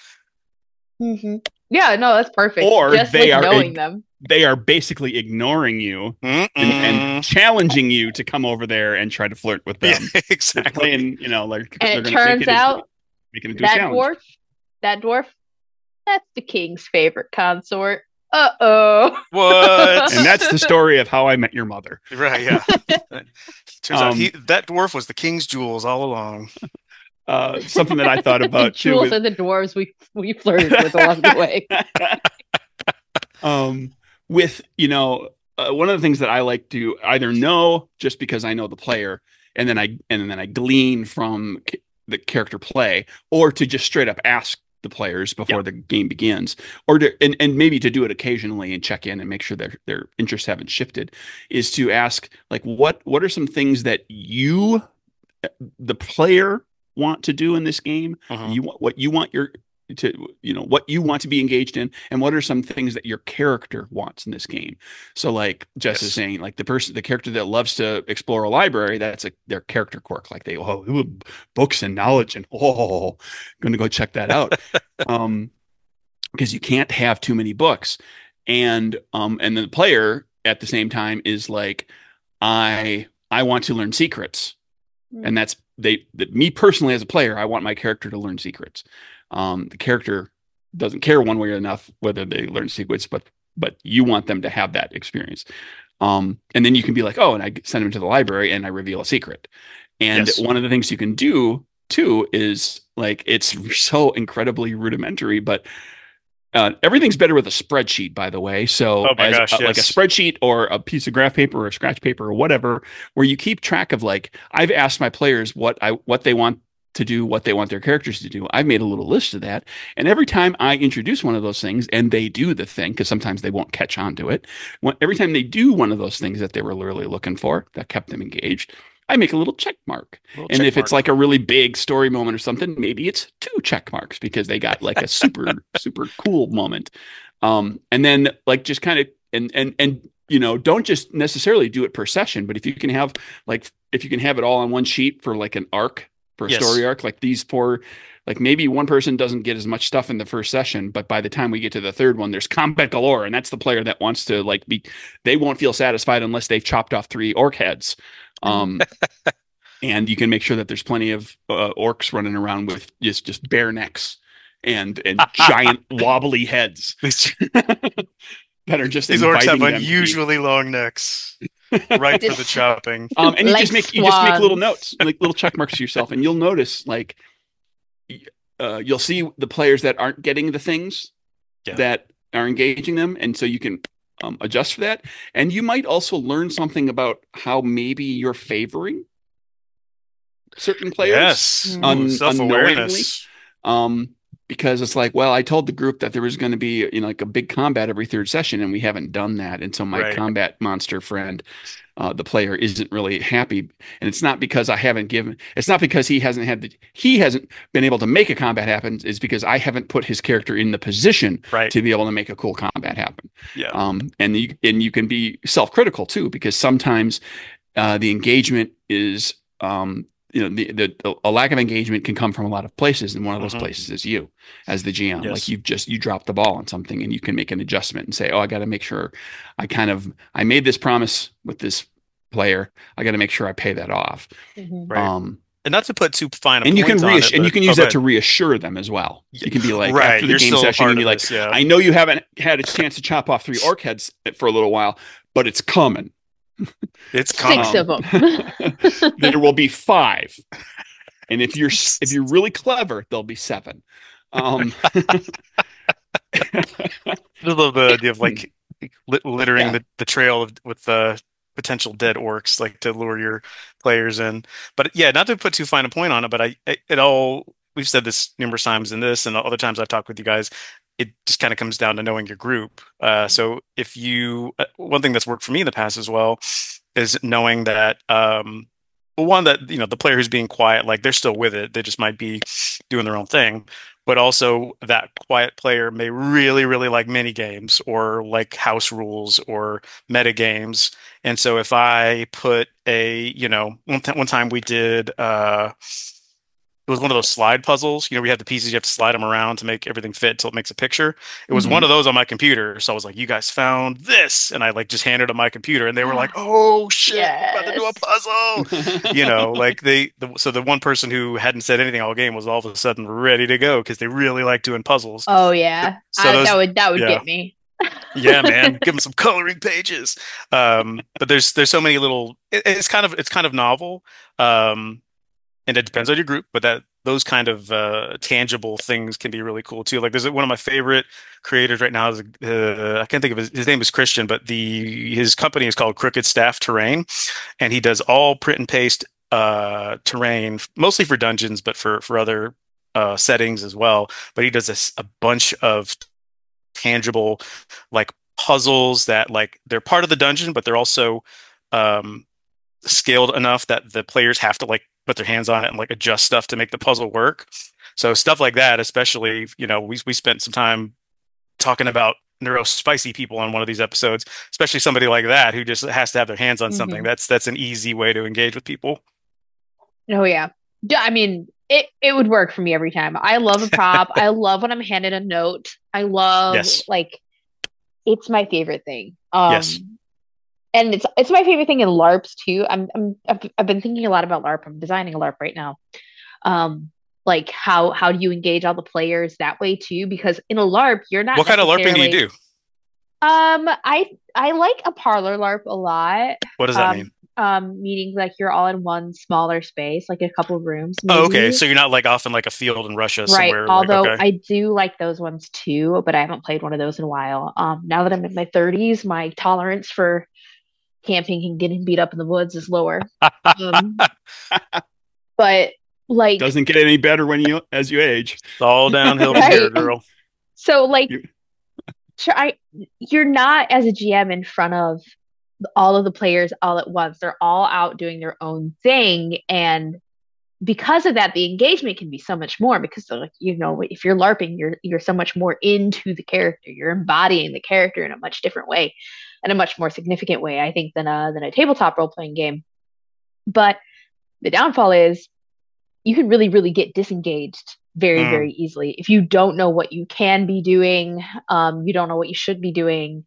hmm Yeah, no, that's perfect. Or Just like knowing them. they are basically ignoring you and Mm-mm. challenging you to come over there and try to flirt with Yeah, them. They're exactly. playing, like And they're it going to turns out make it into a that challenge. dwarf, that dwarf, that's the king's favorite consort. Uh-oh. And What? that's the story of how I met your mother. Right, yeah. Turns out Um, that dwarf was the king's jewels all along. something that I thought The about too jewels with are the dwarves we flirted with along the way. um, with one of the things that I like to either know just because I know the player, and then I glean from the character play, or to just straight up ask the players Yeah. before the game begins, or and maybe to do it occasionally and check in and make sure their interests haven't shifted, is to ask like what are some things that you, the player, want to do in this game. Hmm. You want what you want your to what you want to be engaged in, and what are some things that your character wants in this game. So like Jess is Yes. saying, like the character that loves to explore a library, that's their character quirk, like they books and knowledge, and going to go check that out. um because you can't have too many books, and then the player at the same time is like, I want to learn secrets, and that's me personally as a player, I want my character to learn secrets. The character doesn't care one way or enough whether they learn secrets, but you want them to have that experience. And then you can be like, oh, and I send them to the library and I reveal a secret. And Yes. one of the things you can do too is, like, it's so incredibly rudimentary, but everything's better with a spreadsheet, by the way. So Oh my as gosh, like a yes. spreadsheet or a piece of graph paper or scratch paper or whatever, where you keep track of, like, I've asked my players what they want to do, what they want their characters to do. I've made a little list of that. And every time I introduce one of those things and they do the thing, because sometimes they won't catch on to it, every time they do one of those things that they were literally looking for, that kept them engaged, I make a little check mark. Little And check if it's mark. like a really big story moment or something, maybe it's two check marks because they got like a super, super cool moment. And then, like, just kind of, and don't just necessarily do it per session, but if you can have it all on one sheet for like an arc, for a story Yes. arc, like these four, like maybe one person doesn't get as much stuff in the first session, but by the time we get to the third one, there's combat galore, and that's the player that wants to, like, they won't feel satisfied unless they've chopped off three orc heads. Um, and you can make sure that there's plenty of orcs running around with just bare necks and giant wobbly heads These that are just these orcs have inviting them to be. unusually long necks, right for the Just chopping. And like you just make little swans. notes, like little check marks to yourself, and you'll notice, like, you'll see the players that aren't getting the things Yeah. that are engaging them, and so you can adjust for that. And you might also learn something about how maybe you're favoring certain players Yes. Ooh, Mm. unknowingly. self-awareness. Um, because it's like, well, I told the group that there was going to be, like a big combat every third session, and we haven't done that. And so my Right. combat monster friend, the player, isn't really happy. And it's not because it's not because he hasn't been able to make a combat happen. It's because I haven't put his character in the position Right. to be able to make a cool combat happen. Yeah. And you can be self-critical too, because sometimes the engagement is, a lack of engagement can come from a lot of places, and one of those places is you as the GM. Yes. Like you dropped the ball on something, and you can make an adjustment and say, oh, I got to make sure I made this promise with this player. I got to make sure I pay that off. Right. And not to put too fine a And you point can on it, and you but- can use go that to ahead. reassure them as well. You can be like, Right, after the you're game still a session, part you can be of like, this, yeah. I know you haven't had a chance to chop off 3 orc heads for a little while, but it's coming. It's 6 common. of them. There will be 5. And if you're really clever, there'll be 7. I love the idea of like littering the trail with the potential dead orcs, like to lure your players in. But yeah, not to put too fine a point on it, but we've said this numerous times in this and other times I've talked with you guys. It just kind of comes down to knowing your group. So if one thing that's worked for me in the past as well is knowing that, one, that, the player who's being quiet, like they're still with it. They just might be doing their own thing. But also that quiet player may really, really like mini games or like house rules or meta games. And so if I put one time we did, it was one of those slide puzzles. We have the pieces, you have to slide them around to make everything fit until it makes a picture. It was one of those on my computer. So I was like, you guys found this. And I like just handed them my computer and they were like, oh shit, we're about to do a puzzle. Like so the one person who hadn't said anything all game was all of a sudden ready to go because they really like doing puzzles. Oh yeah. So that would yeah. get me. Yeah, man, give them some coloring pages. But there's so many little. It's kind of novel, and it depends on your group. But those kind of tangible things can be really cool too. Like there's one of my favorite creators right now. I can't think of his name is Christian, but his company is called Crooked Staff Terrain, and he does all print and paste terrain, mostly for dungeons, but for other settings as well. But he does a bunch of tangible like puzzles that like they're part of the dungeon, but they're also scaled enough that the players have to like put their hands on it and like adjust stuff to make the puzzle work. So stuff like that, especially, we spent some time talking about neurospicy people on one of these episodes, especially somebody like that who just has to have their hands on something. That's an easy way to engage with people. Oh yeah. I mean, it would work for me every time. I love a prop. I love when I'm handed a note. I love like it's my favorite thing. Yes. And it's my favorite thing in LARPs too. I've been thinking a lot about LARP. I'm designing a LARP right now. Like how do you engage all the players that way too? Because in a LARP, you're not. What kind of LARPing do you do? I like a parlor LARP a lot. What does that mean? Meaning like you're all in one smaller space, like a couple of rooms. Maybe. Oh, okay. So you're not like off in like a field in Russia somewhere. Right. Although like, okay. I do like those ones too, but I haven't played one of those in a while. Now that I'm in my 30s, my tolerance for camping and getting beat up in the woods is lower. But like doesn't get any better as you age. It's all downhill from here, girl. So like you're not as a GM in front of all of the players all at once. They're all out doing their own thing, and because of that, the engagement can be so much more because like if you're LARPing, you're so much more into the character. You're embodying the character in a much different way, in a much more significant way, I think, than a tabletop role playing game. But the downfall is you can really, really get disengaged very, very easily if you don't know what you can be doing. You don't know what you should be doing.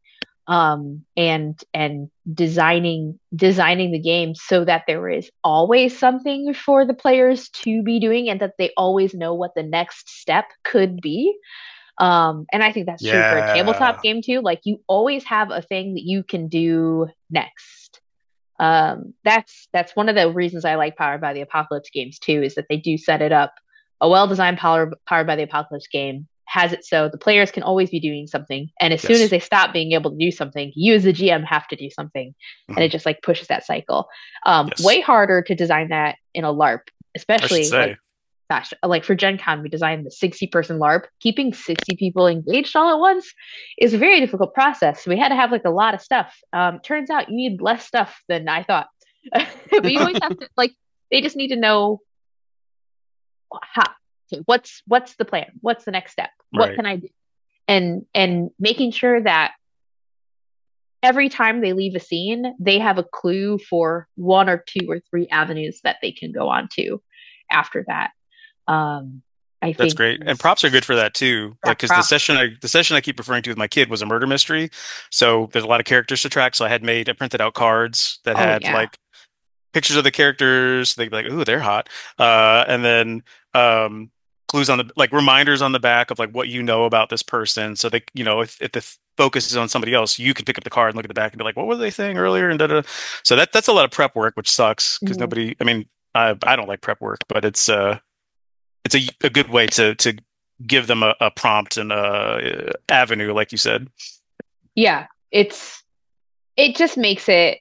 And designing the game so that there is always something for the players to be doing and that they always know what the next step could be. And I think that's true for a tabletop game too. Like you always have a thing that you can do next. That's one of the reasons I like Powered by the Apocalypse games too, is that they do set it up. A well-designed Powered by the Apocalypse game has it so the players can always be doing something, and as soon as they stop being able to do something, you as the GM have to do something, and it just like pushes that cycle. Way harder to design that in a LARP, especially like gosh, like for Gen Con, we designed the 60-person LARP. Keeping 60 people engaged all at once is a very difficult process. We had to have like a lot of stuff. Turns out you need less stuff than I thought. But you always have to like they just need to know how okay, what's the plan? What's the next step? What Right. can I do? And making sure that every time they leave a scene, they have a clue for one or two or three avenues that they can go on to after that. Um, I That's think great. And props are good for that too. Like, because the props. session I keep referring to with my kid was a murder mystery. So there's a lot of characters to track. So I printed out cards that Oh had yeah. like pictures of the characters. They'd be like, "Ooh, they're hot," and then clues on the like reminders on the back of like what you know about this person. So they, if the focus is on somebody else, you can pick up the card and look at the back and be like, "What were they saying earlier?" And da da. So that's a lot of prep work, which sucks because Mhm. nobody. I mean, I don't like prep work, but it's a good way to give them a prompt and a avenue, like you said. Yeah, it just makes it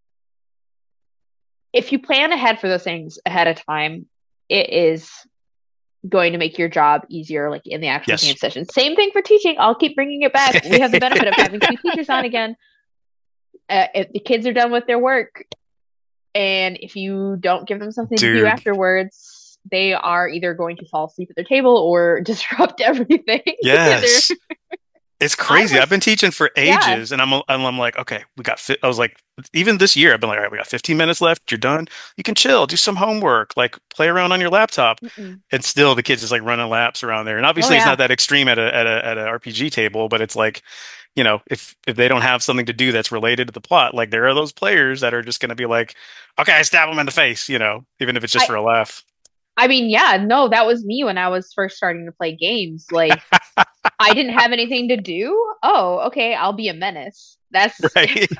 if you plan ahead for those things ahead of time, it is going to make your job easier, like in the actual game Yes. session. Same thing for teaching. I'll keep bringing it back. We have the benefit of having two teachers on again. If the kids are done with their work, and if you don't give them something to do Dude, afterwards, they are either going to fall asleep at their table or disrupt everything. They're, yes. It's I crazy. I've was, been teaching for yeah. ages, and I'm like, okay, I was like, even this year, I've been like, all right, we got 15 minutes left. You're done. You can chill, do some homework, like play around on your laptop, Mm-mm. and still the kids just like running laps around there. And Oh obviously, it's not yeah. that extreme at a RPG table, but it's like, if they don't have something to do that's related to the plot, like there are those players that are just going to be like, okay, I stab them in the face, even if it's just I for a laugh. I mean, yeah, no, that was me when I was first starting to play games. Like I didn't have anything to do. Oh, okay, I'll be a menace. That's Right?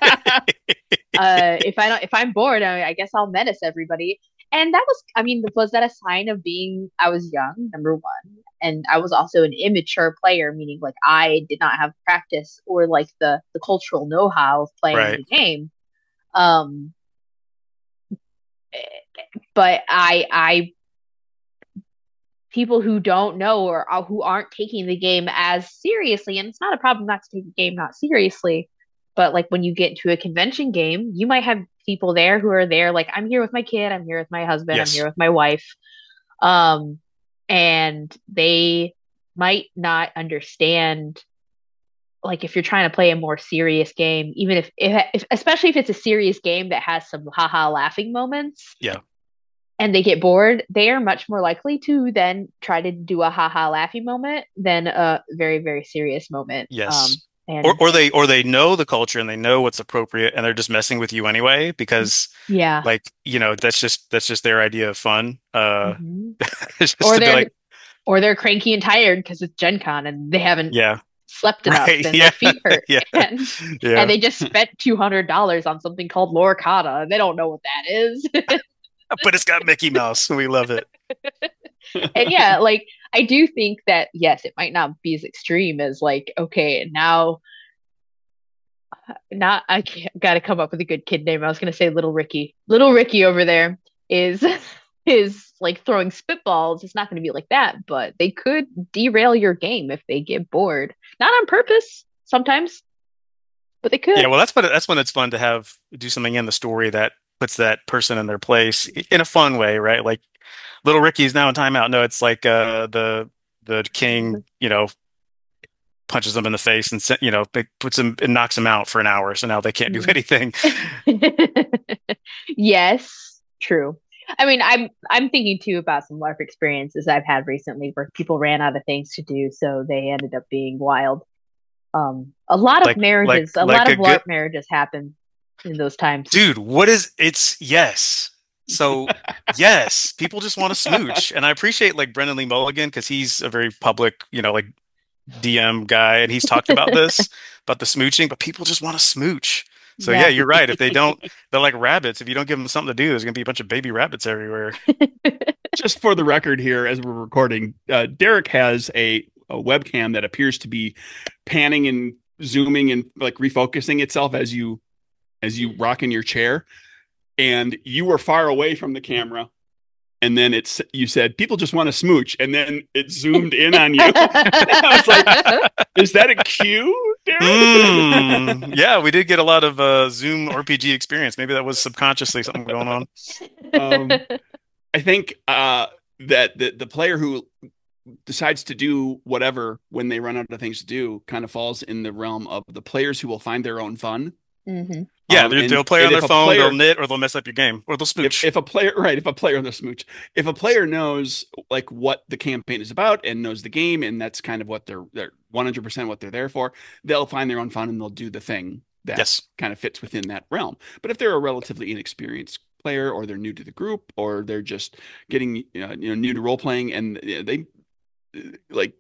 if I'm bored, I guess I'll menace everybody. And that was, I mean, was that a sign of being I was young, number one, and I was also an immature player, meaning like I did not have practice or like the cultural know-how of playing Right. the game. Um, but I people who don't know or who aren't taking the game as seriously, and it's not a problem not to take the game not seriously, but like when you get into a convention game, you might have people there who are there like I'm here with my kid, I'm here with my husband, I'm here Yes. with my wife, um, and they might not understand like if you're trying to play a more serious game, even if especially if it's a serious game that has some haha laughing moments Yeah. and they get bored, they are much more likely to then try to do a haha laughing moment than a very, very serious moment. Yes. Or And or they know the culture and they know what's appropriate and they're just messing with you anyway because yeah. like, that's just their idea of fun. Hmm. It's just Or to be like, they're cranky and tired because it's Gen Con and they haven't yeah, slept enough right. and their Yeah. feet hurt Yeah. and Yeah. they just spent $200 on something called Lorcata and they don't know what that is. But it's got Mickey Mouse. We love it. And yeah, like I do think that yes, it might not be as extreme as like, okay, now not I got to come up with a good kid name. I was gonna say Little Ricky. Little Ricky over there is is like throwing spitballs. It's not gonna be like that, but they could derail your game if they get bored. Not on purpose, sometimes, but they Yeah, could. well, that's when it's fun to have do something in the story that puts that person in their place in a fun way, right? Like Little Ricky's now in timeout. No, it's like the king, punches them in the face and it puts them and knocks them out for an hour. So now they can't do Mm. anything. Yes, true. I mean, I'm thinking too about some LARP experiences I've had recently where people ran out of things to do, so they ended up being wild. A lot of Like like marriages, a lot like a of good LARP marriages happen in those times. dude. It's yes. So yes, people just want to smooch, and I appreciate like Brendan Lee Mulligan because he's a very public, like DM guy, and he's talked about this about the smooching, but people just want to smooch. So yeah, Yeah. you're right. If they don't, they're like rabbits. If you don't give them something to do, there's gonna be a bunch of baby rabbits everywhere. Just for the record here, as we're recording, Derek has a webcam that appears to be panning and zooming and like refocusing itself as you rock in your chair, and you were far away from the camera, and then you said people just want to smooch, and then it zoomed in on you. I was like, is that a cue, Derek? Yeah, we did get a lot of Zoom RPG experience. Maybe that was subconsciously something going on. um, I think that the player who decides to do whatever when they run out of things to do kind of falls in the realm of the players who will find their own fun. Hmm. Yeah, And they'll play on if their a phone, they'll player knit, or they'll mess up your game, or they'll smooch. if a player right if a player the smooch if a player knows like what the campaign is about and knows the game, and that's kind of what they're 100% what they're there for, they'll find their own fun and they'll do the thing that Yes. kind of fits within that realm. But if they're a relatively inexperienced player, or they're new to the group, or they're just getting new to role playing, and they like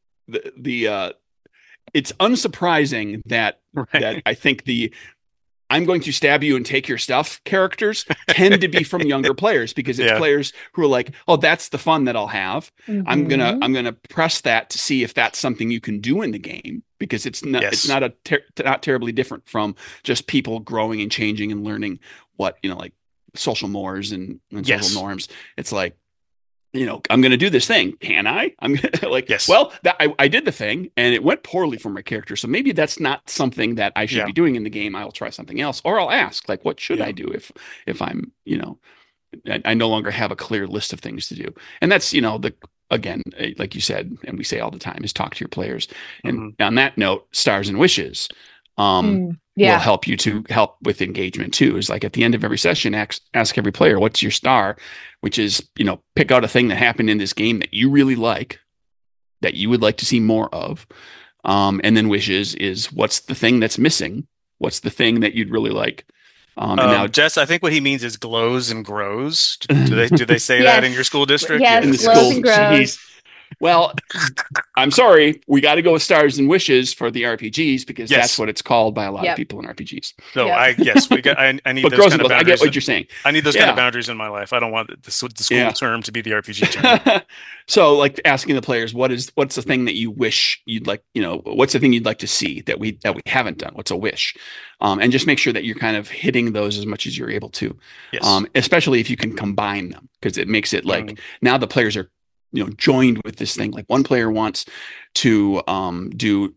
the it's unsurprising that Right. I think the I'm going to stab you and take your stuff characters tend to be from younger players, because it's Yeah. players who are like, oh, that's the fun that I'll have. Hmm. I'm gonna press that to see if that's something you can do in the game, because it's Yes. not not terribly different from just people growing and changing and learning what like social mores and social Yes. norms. It's like, I'm going to do this thing. Can I? I'm gonna, like, Yes. well, I did the thing and it went poorly for my character. So maybe that's not something that I should Yeah. be doing in the game. I'll try something else, or I'll ask, like, what should I Yeah. do if I'm, I no longer have a clear list of things to do. And that's, again, like you said, and we say all the time, is talk to your players. And Hmm. on that note, stars and wishes. Will Yeah. help you to help with engagement too. Is like at the end of every session, ask every player, what's your star, which is, pick out a thing that happened in this game that you really like, that you would like to see more of. And then wishes is, what's the thing that's missing? What's the thing that you'd really like? And now Jess, I think what he means is glows and grows. Do they say that in your Yes. school district? Yes. in the Yes. Glows school, and Yes. grows. well, I'm sorry, we got to go with stars and wishes for the RPGs, because that's Yes. what it's called by a lot of Yep. people in RPGs. No, Yep. yes, we got. I need But those grows kind and of goes, I get boundaries. what you're saying. I need those kind of Yeah. boundaries in my life. I don't want the school Yeah. term to be the RPG term. So like asking the players, what's the thing that you wish you'd like, what's the thing you'd like to see that we haven't done? What's a wish? And just make sure that you're kind of hitting those as much as you're able to. Yes. Especially if you can combine them, because it makes it Mhm. like now the players are joined with this thing. Like one player wants to do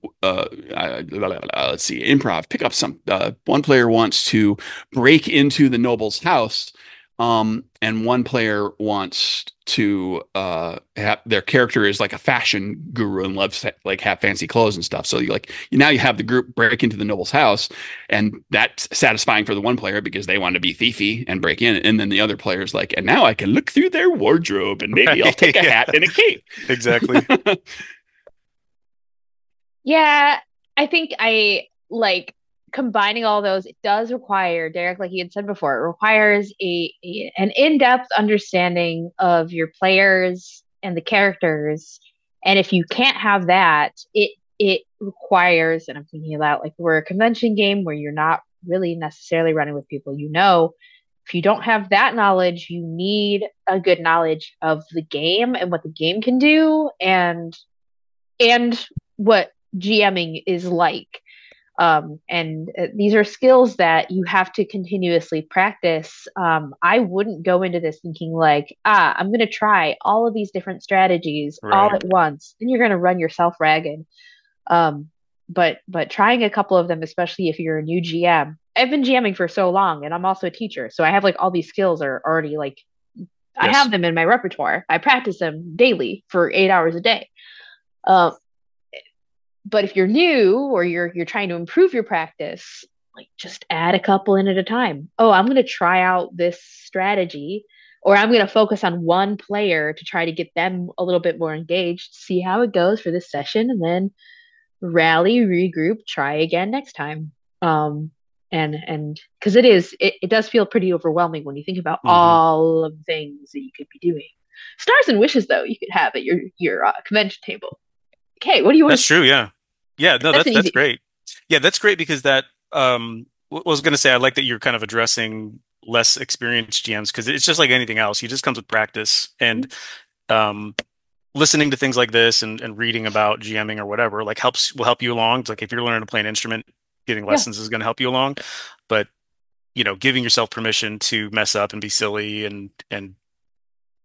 let's see, improv, pick up some. One player wants to break into the noble's house, and one player wants to have their character is like a fashion guru and loves like have fancy clothes and stuff. So you have the group break into the noble's house, and that's satisfying for the one player because they want to be thiefy and break in, and then the other player's like, and now I can look through their wardrobe and maybe I'll take a hat and a cape. Exactly. Yeah, I think I like combining all those. It does require, Derek, like you had said before, it requires an in-depth understanding of your players and the characters. And if you can't have that, it requires, and I'm thinking about like we're a convention game where you're not really necessarily running with people you know. If you don't have that knowledge, you need a good knowledge of the game and what the game can do, and what GMing is like. And these are skills that you have to continuously practice. I wouldn't go into this thinking like, I'm going to try all of these different strategies all Right. at once, and you're going to run yourself ragged. Um, but trying a couple of them, especially if you're a new GM. I've been GMing for so long, and I'm also a teacher, so I have like all these skills are already like I have Yes. them in my repertoire. I practice them daily for 8 hours a day. Um, but if you're new or you're trying to improve your practice, like just add a couple in at a time. Oh, I'm going to try out this strategy, or I'm going to focus on one player to try to get them a little bit more engaged, see how it goes for this session, and then rally, regroup, try again next time. And because it does feel pretty overwhelming when you think about Hmm. all of the things that you could be doing. Stars and wishes, though, you could have at your convention table. Okay, what do you want That's to true. see? Yeah. Yeah. No, That's that's an that's easy. great. Yeah, that's great because that was going to say I like that you're kind of addressing less experienced GMs because it's just like anything else. It just comes with practice and um listening to things like this and reading about GMing or whatever like will help you along. It's like if you're learning to play an instrument, getting Yeah. lessons is going to help you along. But giving yourself permission to mess up and be silly and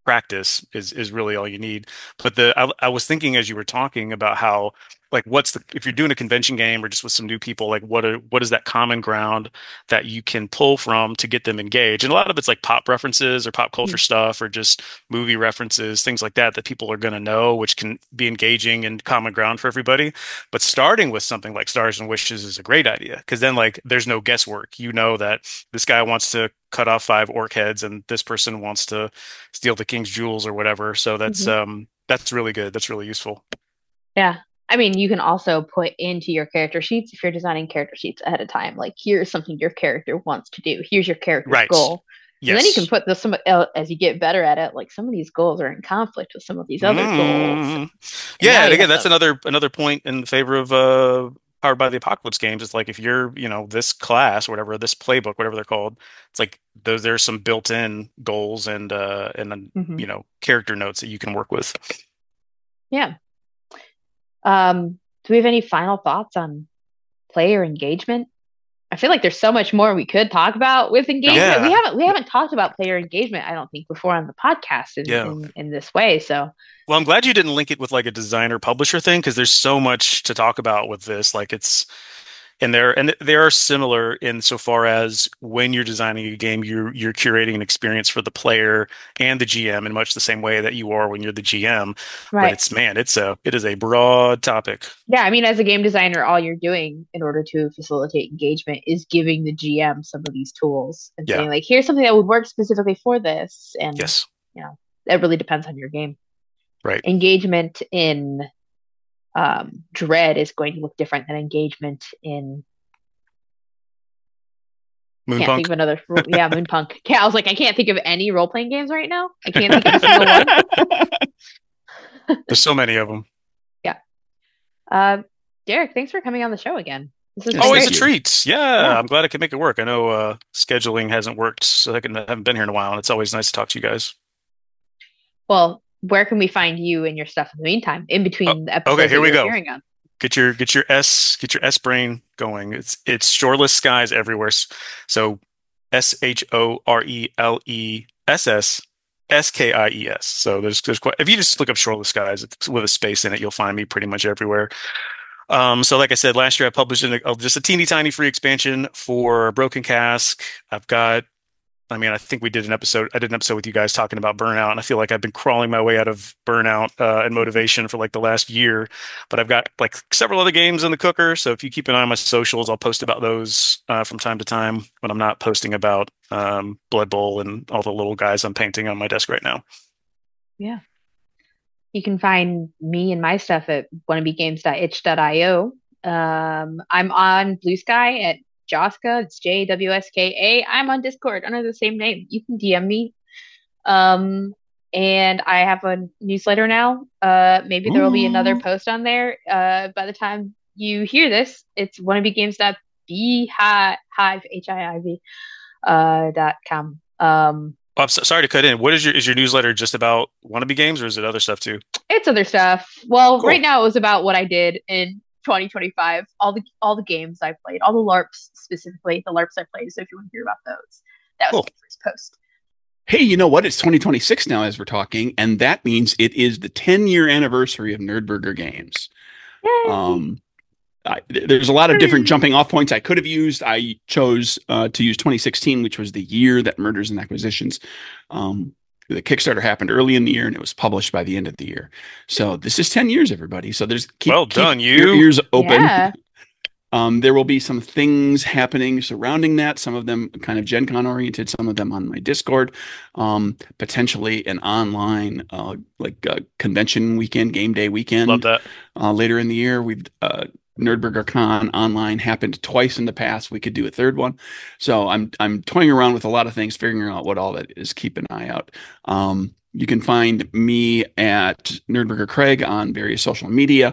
practice is really all you need. But I was thinking as you were talking about how like if you're doing a convention game or just with some new people, like what is that common ground that you can pull from to get them engaged? And a lot of it's like pop references or pop culture stuff or just movie references, things like that people are going to know, which can be engaging and common ground for everybody. But starting with something like Stars and Wishes is a great idea because then like there's no guesswork. You know that this guy wants to cut off 5 orc heads and this person wants to steal the king's jewels or whatever. So that's really good. That's really useful. Yeah. I mean, you can also put into your character sheets if you're designing character sheets ahead of time. Like, here's something your character wants to do. Here's your character's goal. Yes. And then you can put this as you get better at it. Like some of these goals are in conflict with some of these other goals. Yeah, and again, that's another point in favor of Powered by the Apocalypse games. It's like if you're this class or whatever, this playbook, whatever they're called, it's like there's some built-in goals and character notes that you can work with. Yeah. Do we have any final thoughts on player engagement? I feel like there's so much more we could talk about with engagement. Yeah. We haven't talked about player engagement, I don't think, before on the podcast in this way. So, well, I'm glad you didn't link it with like a designer publisher thing because there's so much to talk about with this. Like they are similar insofar as when you're designing a game, you're curating an experience for the player and the GM in much the same way that you are when you're the GM. Right. But it is a broad topic. Yeah, I mean, as a game designer, all you're doing in order to facilitate engagement is giving the GM some of these tools and saying like, here's something that would work specifically for this. And that really depends on your game. Right. Engagement in Dread is going to look different than engagement in Moonpunk. Can't think of another. Moonpunk. Yeah, I was like, I can't think of any role playing games right now. I can't think of a single one. There's so many of them. Yeah. Derek, thanks for coming on the show again. This is always a treat. Yeah, I'm glad I could make it work. I know scheduling hasn't worked, so I haven't been here in a while, and it's always nice to talk to you guys. Well, where can we find you and your stuff in the meantime, in between the episodes? Okay, here we go. Get your S brain going. It's Shoreless Skies everywhere. So SHORELESSSKIES. So there's quite. If you just look up Shoreless Skies with a space in it, you'll find me pretty much everywhere. So like I said, last year I published just a teeny tiny free expansion for Broken Cask. I think I did an episode with you guys talking about Burnout, and I feel like I've been crawling my way out of Burnout and Motivation for like the last year, but I've got like several other games in the cooker. So if you keep an eye on my socials, I'll post about those from time to time when I'm not posting about Blood Bowl and all the little guys I'm painting on my desk right now. Yeah. You can find me and my stuff at wannabegames.itch.io. I'm on Blue Sky at Jawska. It's JWSKA. I'm on Discord under the same name. You can DM me. And I have a newsletter now. Maybe there will be another post on there. By the time you hear this, it's wannabegames.beehive.com. I'm sorry to cut in. What is your newsletter just about Wannabe Games, or is it other stuff too? It's other stuff. Well, cool. Right now it was about what I did in 2025, all the games I played, all the LARPs, specifically the LARPs I played. So if you want to hear about those, that was the first post. Hey, you know what? It's 2026 now as we're talking, and that means it is the 10-year anniversary of Nerdburger Games. Yay. There's a lot of different jumping off points I could have used. I chose to use 2016, which was the year that Murders and Acquisitions, the Kickstarter happened early in the year, and it was published by the end of the year. So this is 10 years, everybody. So keep your ears open. Yeah. There will be some things happening surrounding that. Some of them kind of Gen Con oriented, some of them on my Discord, potentially an online convention weekend, game day weekend. Love that. Later in the year, we've Nerdburger Con online happened twice in the past. We could do a third one. So I'm toying around with a lot of things, figuring out what all that is. Keep an eye out. You can find me at Nerdburger Craig on various social media.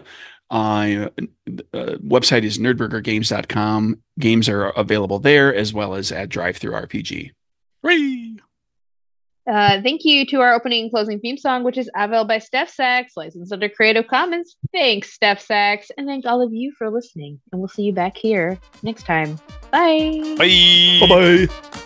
Website is nerdburgergames.com. Games are available there as well as at DriveThruRPG. Whee! Thank you to our opening and closing theme song, which is Avel by Steph Sachs, licensed under Creative Commons. Thanks, Steph Sachs, and thank all of you for listening. And we'll see you back here next time. Bye. Bye. Bye-bye.